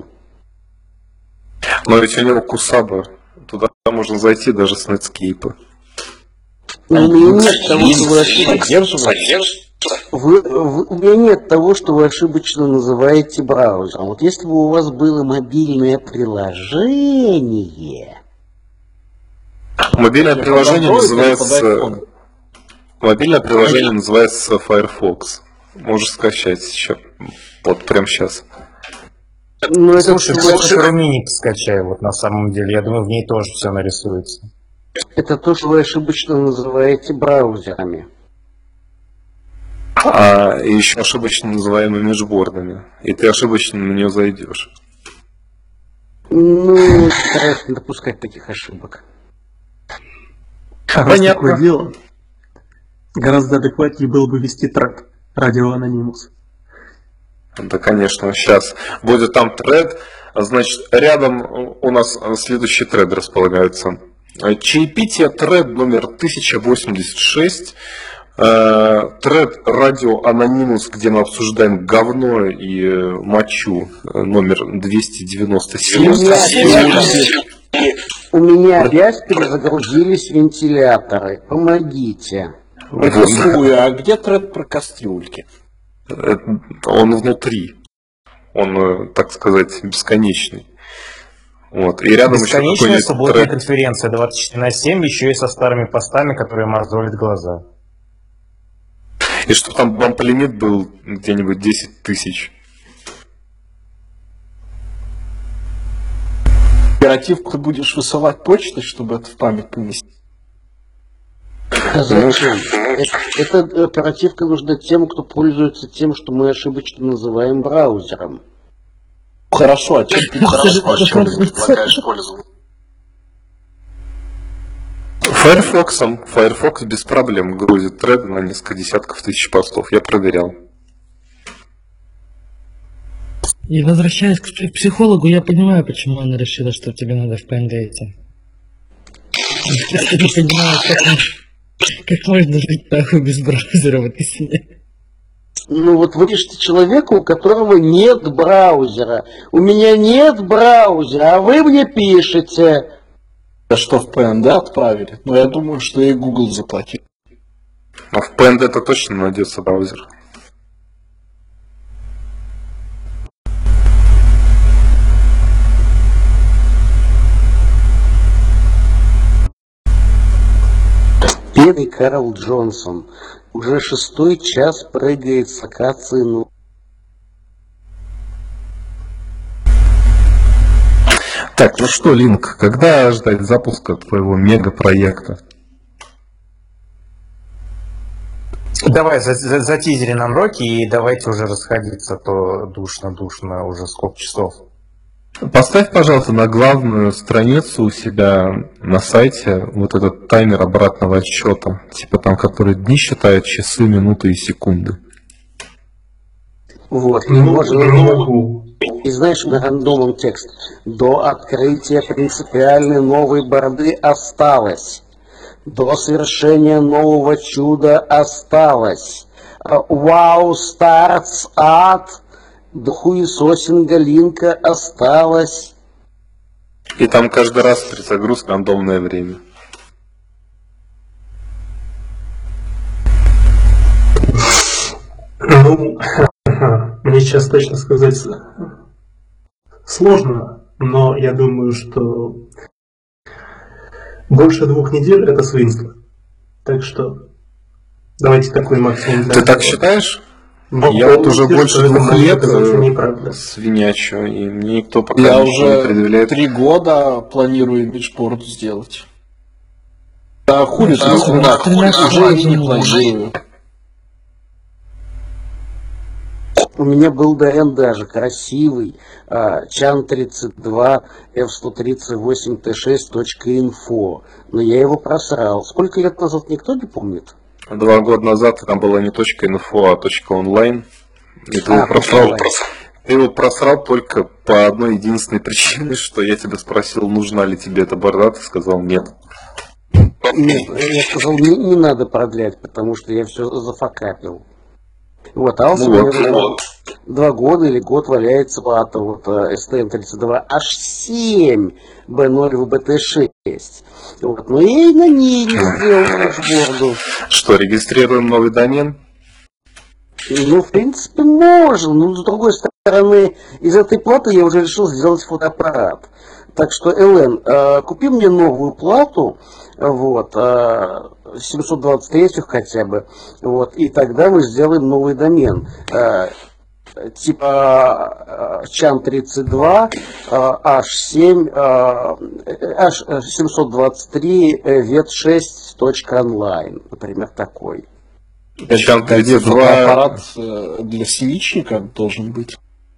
Но ведь у него Кусаба. Туда можно зайти даже с Netscape. Но у меня нет того, что вы ошибочно... Вы, вы, у меня нет того, что вы ошибочно называете браузером. Вот если бы у вас было мобильное приложение... Мобильное приложение называется... Мобильное приложение называется Firefox. Можешь скачать сейчас. Вот прямо сейчас. Ну, это Слушай, лучше Руминик скачай, вот на самом деле. Я думаю, в ней тоже все нарисуется. Это то, что вы ошибочно называете браузерами. А еще ошибочно называемыми межбордами. И ты ошибочно на нее зайдешь. Ну, стараюсь не допускать таких ошибок. А раз такое дело, гораздо адекватнее было бы вести тред радио Анонимус. Да, конечно, сейчас будет там тред. Значит, рядом у нас следующий тред располагается. Чаепитие, тред номер тысяча восемьдесят шесть. Тред радио Анонимус, где мы обсуждаем говно и мочу, номер двести девяносто семь. У меня опять перезагрузились вентиляторы. Помогите. А где тред про кастрюльки? Он внутри. Он, так сказать, бесконечный. Вот. И рядом Бесконечная еще субботная тред... конференция двадцать четыре на семь, еще и со старыми постами, которые мозолят глаза. И чтобы там бамп-лимит был где-нибудь десять тысяч. Оперативку ты будешь высылать почтой, чтобы это в память поместить? А зачем? Это, эта оперативка нужна тем, кто пользуется тем, что мы ошибочно называем браузером. Хорошо, а чем ты предлагаешь пользоваться? Firefox, Firefox без проблем грузит треды на несколько десятков тысяч постов. Я проверял. И возвращаясь к психологу, я понимаю, почему она решила, что тебе надо в пи эн ди идти. Я не понимаю, как, как можно жить нахуй без браузера в этой сне. Ну вот вы пишете человеку, у которого нет браузера. У меня нет браузера, а вы мне пишете. Да что в пи эн ди отправили? Но я думаю, что и Google заплатил. А в пи эн ди-то точно найдется браузер. Бедный Карл Джонсон уже шестой час прыгает с локации, ну... Так, ну что, Линк, когда ждать запуска твоего мегапроекта? Давай, за- за- затизери нам роки и давайте уже расходиться, а то душно-душно уже сколько часов. Поставь, пожалуйста, на главную страницу у себя на сайте вот этот таймер обратного отсчета, типа там, который дни считает, часы, минуты и секунды. Вот, и можно... И знаешь, на рандомном текст. До открытия принципиальной новой бороды осталось. До совершения нового чуда осталось. Вау, стартс ад. До хуесосинга линка осталось. И там каждый раз при загрузке рандомное время. Ну, мне сейчас точно сказать сложно, но я думаю, что больше двух недель это свинство. Так что давайте такой максимум. Ты так считаешь? Но я вот уже больше двух лет неправда. свинячу, и мне никто пока Я ничего не уже предъявляет. три года планирую имиджборд сделать. Да хули ты, Да, нахуй, нахуй, тринадцать уже лет не уже. планирую. У меня был до аренды даже красивый а, Чан тридцать два эф сто тридцать восемь тэ шесть точка инфо, но я его просрал. Сколько лет назад, никто не помнит? Два года назад там была не точка инфо, а точка онлайн. И ты, А, его просрал, онлайн. ты его просрал только по одной единственной причине, что я тебя спросил, нужна ли тебе эта борда, ты сказал нет. Нет, я сказал, не, не надо продлять, потому что я все зафакапил. Вот, а у Ну вот, Сумерова ну вот. два года или год валяется плата, вот эс тэ эм тридцать два аш семь бэ ноль вэ бэ тэ шесть. Вот, но я и на ней не сделал дашборду. Что, регистрируем новый домен? Ну, в принципе, можно, но с другой стороны, из этой платы я уже решил сделать фотоаппарат. Так что, Элен, э, купи мне новую плату, вот, э, семьсот двадцать три хотя бы, вот, и тогда мы сделаем новый домен. Э, типа чан тридцать два, аш семь, аш семьсот двадцать три, вет шесть точка онлайн, например, такой. чан тридцать два Фотоаппарат э, для синичника должен быть.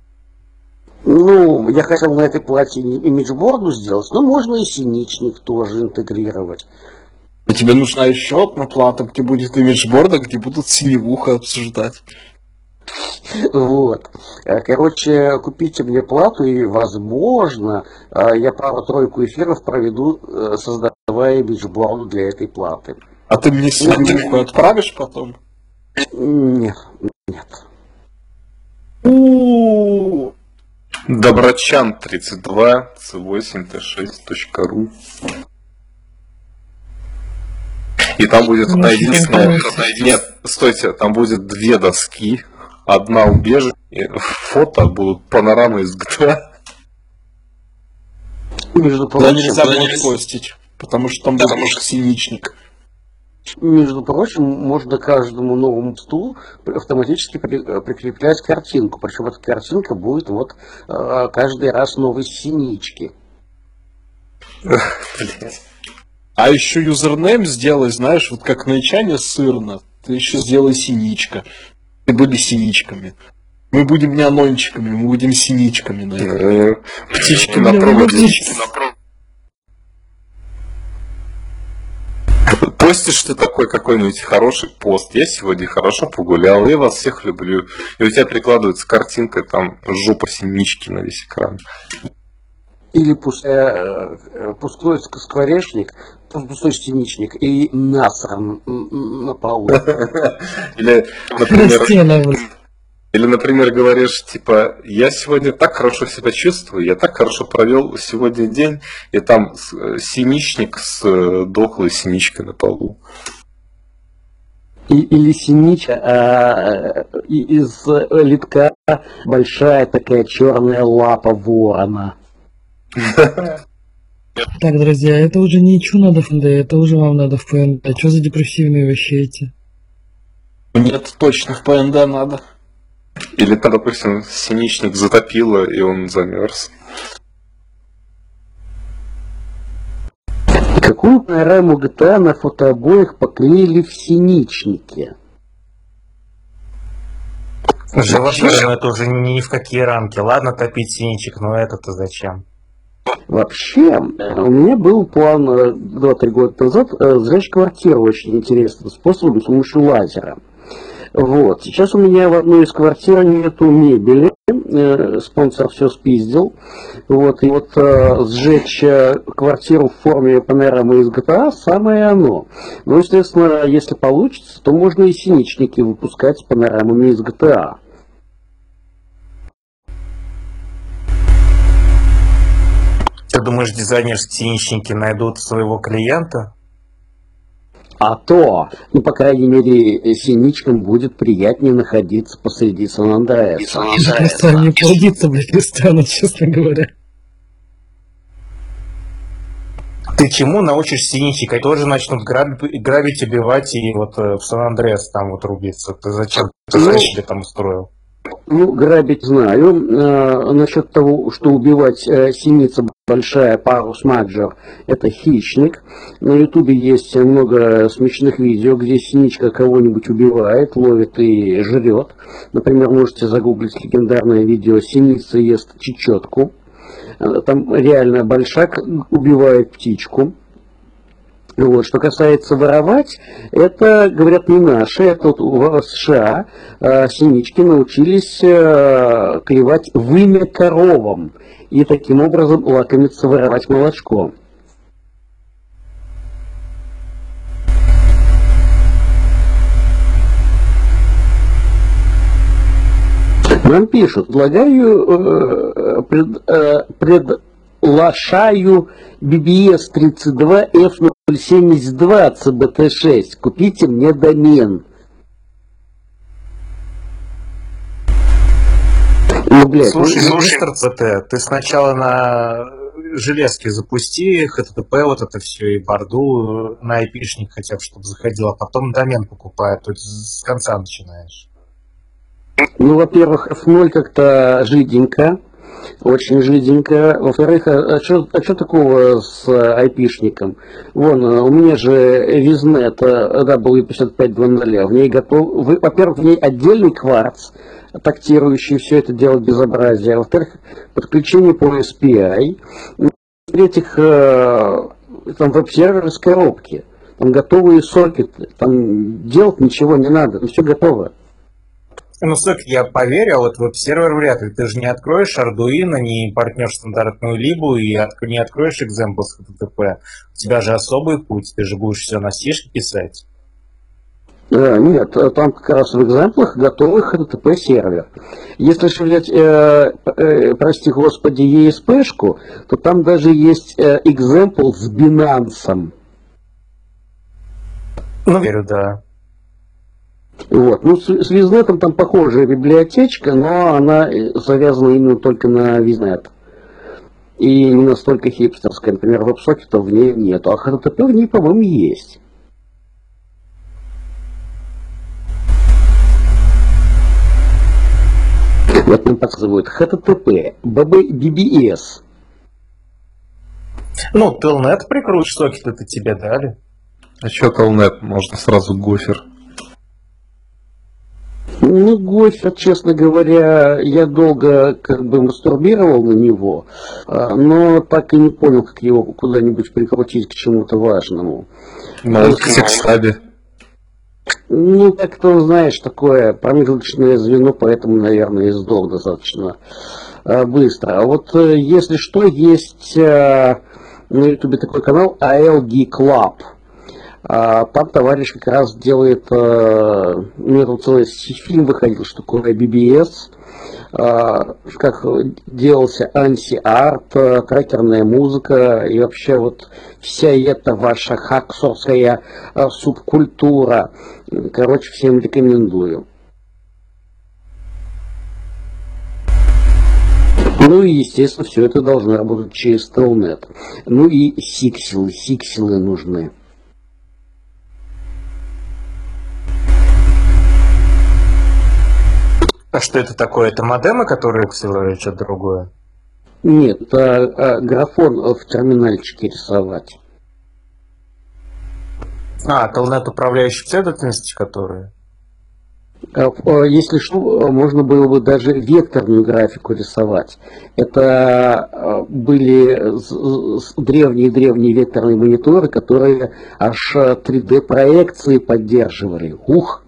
Ну, я хотел на этой плате имиджборду сделать, но можно и синичник тоже интегрировать. А тебе нужна еще одна плата, где будет имиджборда, где будут синевуха обсуждать. Вот. Короче, купите мне плату, и, возможно, я пару-тройку эфиров проведу, создавая имиджборду для этой платы. А ты мне синевуху отправишь потом? Нет, нет. У-у-у. Доброчан тридцать два, си восемь тэ шесть точка ру. И там будет одна единственная... Нет, стойте, там будет две доски. Одна убежище, и фото будут панорамы из джи ти эй. Между Туда прочим, нельзя будет постить, потому что там будет синичник. между прочим, можно каждому новому стулу автоматически при- прикреплять картинку. Причем эта картинка будет вот э, каждый раз новой синички. А еще юзернейм сделай, знаешь, вот как на ичане сырно, ты еще сделай синичка. Мы были синичками. Мы будем не анончиками, мы будем синичками, наверное. Птички на проводе. Постишь ты такой какой-нибудь хороший пост. Я сегодня хорошо погулял, я вас всех люблю. И у тебя прикладывается картинка, там жопа синички на весь экран. Или пустой, э, пустой скворечник, пустой синичник и насран на полу. Или, например, Стены. или, например, говоришь, типа, я сегодня так хорошо себя чувствую, я так хорошо провел сегодня день, и там с- синичник с э, дохлой синичкой на полу. И, или синичка а, и из литка большая такая черная лапа ворона. Так, друзья, это уже не чу надо в эн дэ, это уже вам надо в пэ эн дэ. А что за депрессивные вещи эти? Нет, точно в пэ эн дэ надо. Или, там, допустим, синичник затопило, и он замерз. Какую панораму джи ти эй на фотообоях поклеили в синичнике? Слушай, во-первых, ну это уже ни ни в какие рамки. Ладно, топить синичек, но это-то зачем? Вообще, у меня был план э, два-три года назад э, сжечь квартиру очень интересным способом с помощью лазера. Вот. Сейчас у меня в одной из квартир нету мебели, э, спонсор все спиздил. Вот. И вот э, сжечь э, квартиру в форме панорамы из джи ти эй самое оно. Ну, естественно, если получится, то можно и синичники выпускать с панорамами из джи ти эй. Ты думаешь, дизайнер-синичники найдут своего клиента? А то, ну, по крайней мере, синичкам будет приятнее находиться посреди Сан-Андреаса. Просто они плодиться, блядь, не станут, честно говоря. Ты чему научишь синичек? Они тоже начнут грабить, грабить, убивать и вот э, в Сан-Андреас там вот рубиться. Ты зачем? Ты Ну, зачем себе там устроил? Ну, грабить знаю. Э, насчет того, что убивать э, синица большая, парус маджор, это хищник. На ютубе есть много смешных видео, где синичка кого-нибудь убивает, ловит и жрет. Например, можете загуглить легендарное видео «Синица ест чечетку». Э, Там реально большак убивает птичку. Вот. Что касается воровать, это, говорят, не наши, это вот в США э, синички научились э, клевать вымя коровам и таким образом лакомиться, воровать молочко. Нам пишут, предлагаю, э, пред, э, предлагаю би би эс тридцать два эф ноль семьдесят два си би ти шесть. Купите мне домен. Ну, блядь, Слушай, ну, мистер пи ти, ты сначала на железке запусти эйч ти ти пи, вот это все, и борду на айпишник хотя бы, чтобы заходил, а потом домен покупай, то есть с конца начинаешь. Ну, во-первых, эф ноль как-то жиденько, очень жиденько. Во-вторых, а что а что такого с айпишником? Вон, у меня же Визнет дабл ю пятьдесят пять два ноль, в ней готов, во-первых, в ней отдельный кварц, тактирующий все это дело безобразие. Во-вторых, подключение по эс пи ай. В-третьих, там веб-сервер из коробки. Там готовые сокеты. Там делать ничего не надо. Там все готово. Ну, сокет я поверю, а вот веб-сервер вряд ли. Ты же не откроешь Arduino, не портнешь стандартную либу и от, не откроешь экземпл с эйч ти ти пи. У тебя же особый путь, ты же будешь все на сишке писать. Да, нет, там как раз в экземплах готовый эйч ти ти пи сервер. Если же взять, э, э, прости господи, и эс пи-шку, то там даже есть э, экземпл с Binance. Ну, верю, да. Вот. Ну, с, с Визнетом там похожая библиотечка, но она завязана именно только на Визнет. И не настолько хипстерская. Например, веб-сокетов в ней нету, а эйч ти ти пи в ней, по-моему, есть. Вот нам подсказывают эйч ти ти пи, би би эс. Ну, Telnet прикручь, сокет это тебе дали. А что Telnet? Можно сразу гофер. Ну, гофер, честно говоря, я долго как бы мастурбировал на него, но так и не понял, как его куда-нибудь прикрутить к чему-то важному. Ну, к секстабе. Ну, как-то, знаешь, такое промежуточное звено, поэтому, наверное, и сдох достаточно э, быстро. А вот, э, если что, есть э, на ютубе такой канал эй эл ди Club. А, там товарищ как раз делает, э, ну, это целый фильм выходил, что такое би би эс, Uh, как делался анси-арт, uh, трекерная музыка и вообще вот вся эта ваша хаксорская uh, субкультура. Короче, всем рекомендую. Ну и, естественно, все это должно работать через Telnet. Ну и сикселы, сикселы нужны. А что это такое? Это модемы, которые акселерируют, что-то другое? Нет, это а, графон в терминальчике рисовать. А, Telnet управляющие последовательности, которые? Если что, можно было бы даже векторную графику рисовать. Это были древние-древние векторные мониторы, которые аж три дэ проекции поддерживали. Ух!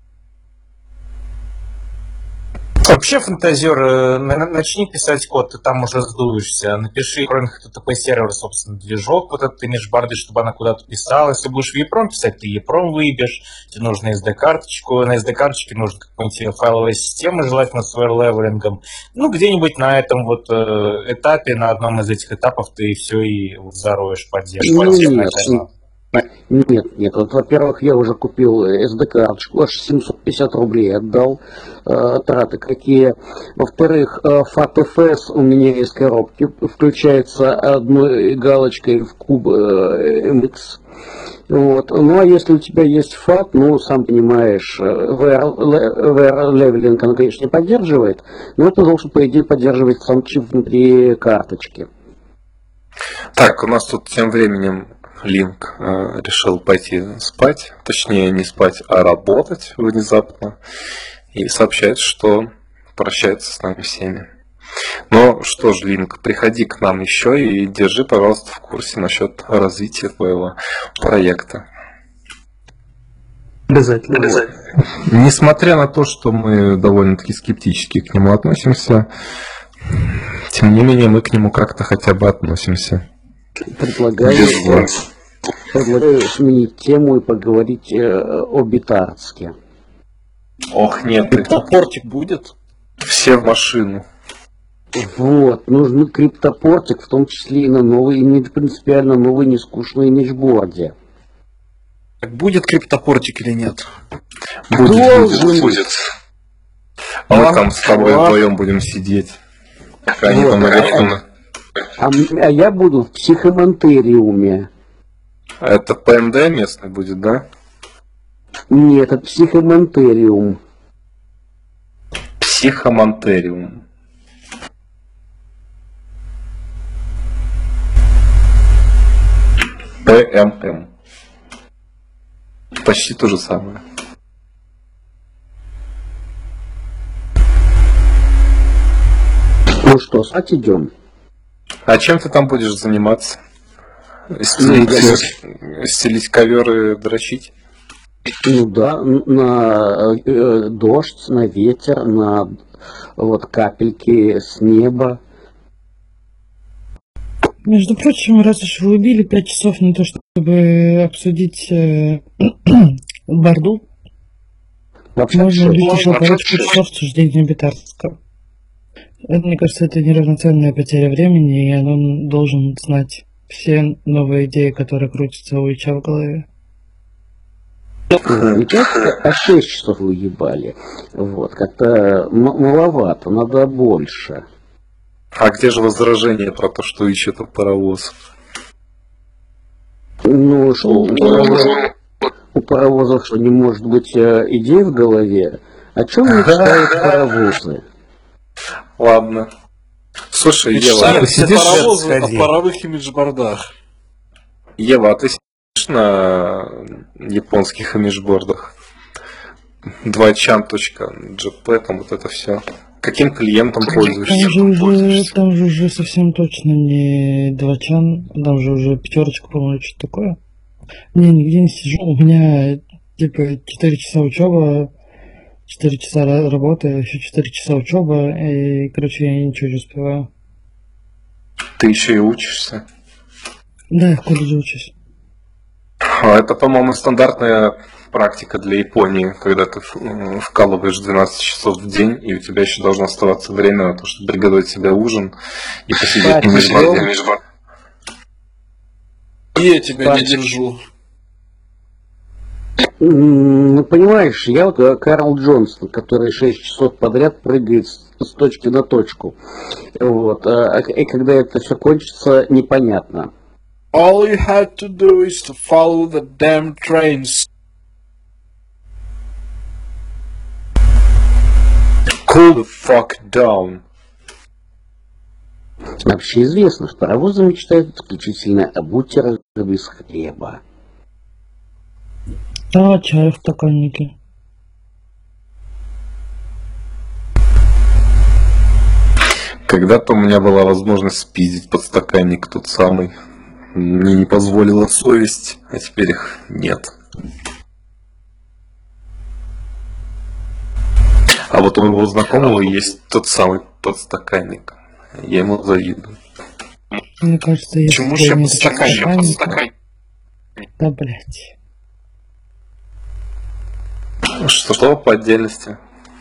Вообще, фантазер, начни писать код, ты там уже сдуешься. Напиши про эйч ти ти пи сервер, собственно, движок, вот этот межбарды, чтобы она куда-то писала. Если будешь в EEPROM писать, ты EEPROM выебешь. Тебе нужно эс ди-карточку. На эс ди-карточке нужно какую-нибудь файловую систему, желательно с вэр-левелингом. Ну, где-нибудь на этом вот этапе, на одном из этих этапов ты все и зароешь поддержку. Нет, нет, нет. Вот, во-первых, я уже купил эс ди-карточку, аж семьсот пятьдесят рублей отдал. Э, траты какие. Во-вторых, э, фат эф эс у меня из коробки включается одной галочкой в куб э, эм икс. Вот. Ну а если у тебя есть фат, ну, сам понимаешь, ви ар-левелинг, он, конечно, не поддерживает, но это должен, по идее, поддерживать сам чип внутри карточки. Так, у нас тут тем временем Линк э, решил пойти спать, точнее не спать, а работать внезапно, и сообщает, что прощается с нами всеми. Ну что ж, Линк, приходи к нам еще и держи, пожалуйста, в курсе насчет развития твоего проекта. Обязательно. Обязательно. Несмотря на то, что мы довольно-таки скептически к нему относимся, тем не менее мы к нему как-то хотя бы относимся. Предлагаю, предлагаю сменить тему и поговорить э, о битарске. Ох, нет. А портик будет? Все в машину. Вот, нужен криптопортик, в том числе и на новый, и не принципиально новый, не скучный имиджборде. Так будет криптопортик или нет? Будет, Должен. будет, будет. Мы А, там с тобой а. вдвоем будем сидеть. Пока они Вот. там наверху. А, м- а я буду в психомонтериуме. Это ПМД местный будет, да? Нет, это психомонтериум. Психомонтериум. ПММ. Почти то же самое. Ну что, спать идем? А чем ты там будешь заниматься? Стелить, стелить ковер и дрочить? Ну да, н- на э, дождь, на ветер, на вот капельки с неба. Между прочим, раз уж вы убили пять часов на то, чтобы обсудить э, Борду, Вообще, можно шесть. убить еще парочку часов обсуждения Битарского. Это, мне кажется, это неравноценная потеря времени, и он должен знать все новые идеи, которые крутятся у Ича в голове. Не как а шесть часов вы ебали. Вот, как-то м- маловато, надо больше. А где же возражение про то, что ищет паровоз? Ну, что у паровозов, у паровозов что, не может быть э, идей в голове? О чем мечтают паровозы? Ладно. Слушай, Ева, Мечтают ты все сидишь, паровозы о сходи. паровых имиджбордах. Ева, а ты сидишь на японских имиджбордах? два чан точка джи пи, там вот это все. Каким клиентом пользуешься? Там же уже, там же уже совсем точно не двачан, там же уже пятерочка, по-моему, что-то такое. Не, нигде не сижу, у меня типа четыре часа учеба, четыре часа ра- работы, еще четыре часа учеба, и, короче, я ничего не успеваю. Ты еще и учишься. Да, я в колледже учусь. А это, по-моему, стандартная практика для Японии, когда ты м, вкалываешь двенадцать часов в день, и у тебя еще должно оставаться время на то, чтобы приготовить себе ужин и посидеть Спать на межборде. идем? И я тебя не Спать. держу. М, Ну, понимаешь, я вот э, Карл Джонсон, который шесть часов подряд прыгает с, с точки на точку. Вот. а- И когда это все кончится, непонятно. All you had to do is to follow the damn trains. Cool the fuck down. Вообще известно, что паровозы мечтают исключительно о бутерах без хлеба. А, чай в стаканнике. Когда-то у меня была возможность спиздить подстаканник тот самый. Мне не позволила совесть, а теперь их нет. А вот у моего знакомого есть тот самый подстаканник. Я ему завидую. Мне кажется, если Почему бы же не подстаканник? стаканник, Подстаканник. да, блядь. Что, что по отдельности?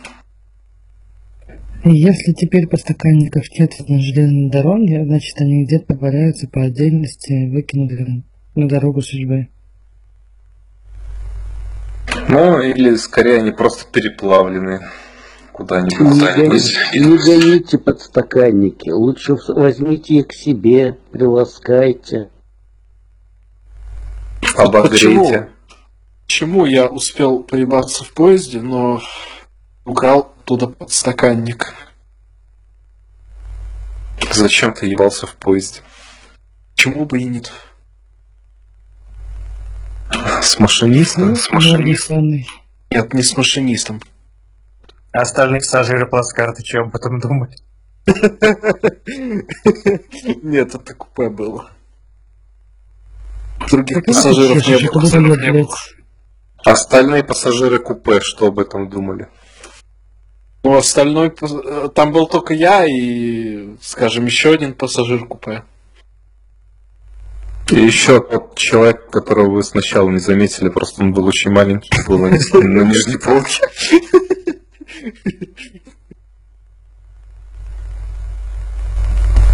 Если теперь подстаканников нет на железной дороге, значит они где-то валяются по отдельности, выкинуты на дорогу судьбы. Ну, или скорее они просто переплавлены куда-нибудь. Не, куда-нибудь. гони- не гоните подстаканники, лучше в- возьмите их к себе, приласкайте. Обогрейте. Почему я успел поебаться в поезде, но украл оттуда подстаканник? Зачем ты ебался в поезде? Почему бы и нет? С машинистом? С машинистом. Странный. Нет, не с машинистом. А остальные пассажиры плацкарты, что об этом думали? Нет, это купе было. Других Как пассажиров это не слышишь, было. это было, блядь. Остальные пассажиры купе, что об этом думали? Ну, остальной... пас- э, Там был только я и, скажем, еще один пассажир купе. И еще тот человек, которого вы сначала не заметили, просто он был очень маленький, был на, nis- на нижней полке.